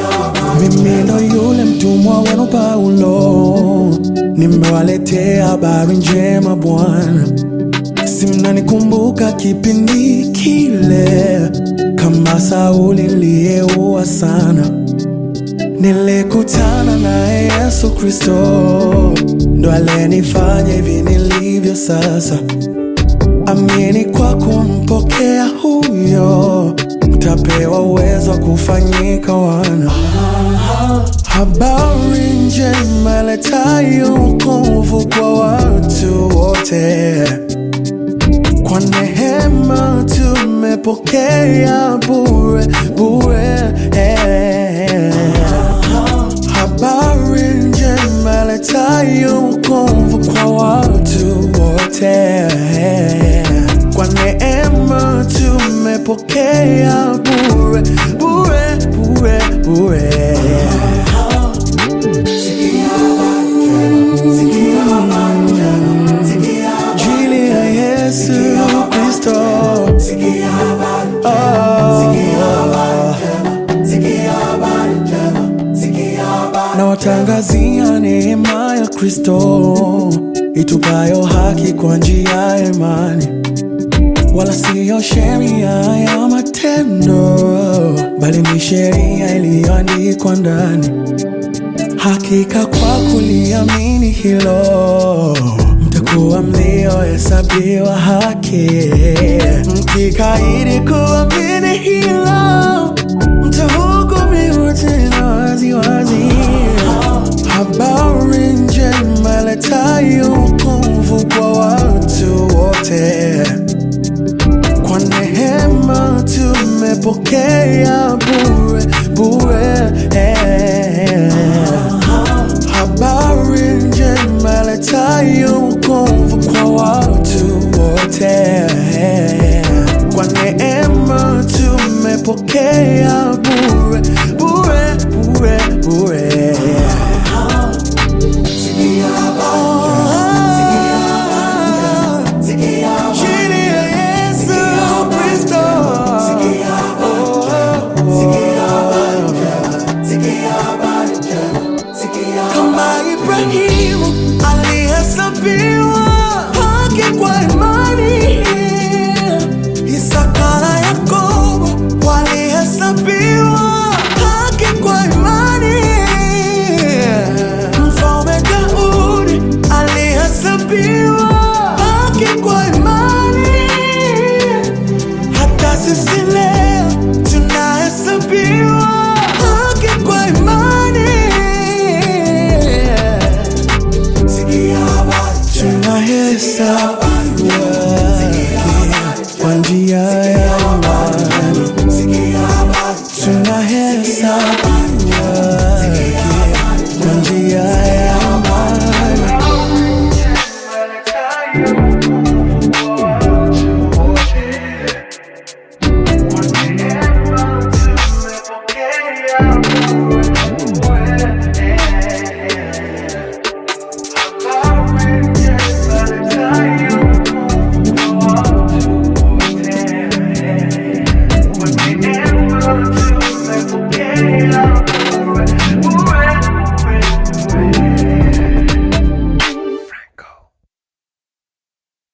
Mimi ndo yule mtumwa wenu Paulo, nimewaletea habari njema Bwana. Si mnanikumbuka kipindi kile, kama Sauli niliyeua sana. Nilikutana na Yesu Kristo, ndo alenifanya hivi nilivyo sasa. Amini kwa kumpokea huyo, mtapewa uwezo kufanyika wana. Habari njema iletayo wokovu kwa watu wote. Kwa neema tumepokea bure bure. Habari njema iletayo wokovu kwa watu wote. Kwa neema tumepokea bure bure bure bure. Injili ya Yesu Kristo. Na watangazia neema ya Kristo, itupayo haki kwa njia ya imani. Wala siyo sheria ya matendo, bali ni sheria iliyoandikwa ndani. Hakika kwa kuliamini hilo, mtakuwa mliohesabiwa haki. Mkikaidi kuamini hilo, mtahukumiwa tena wazi wazi. Habari njema iletayo wokovu kwa watu wote. Kwa neema tumepokea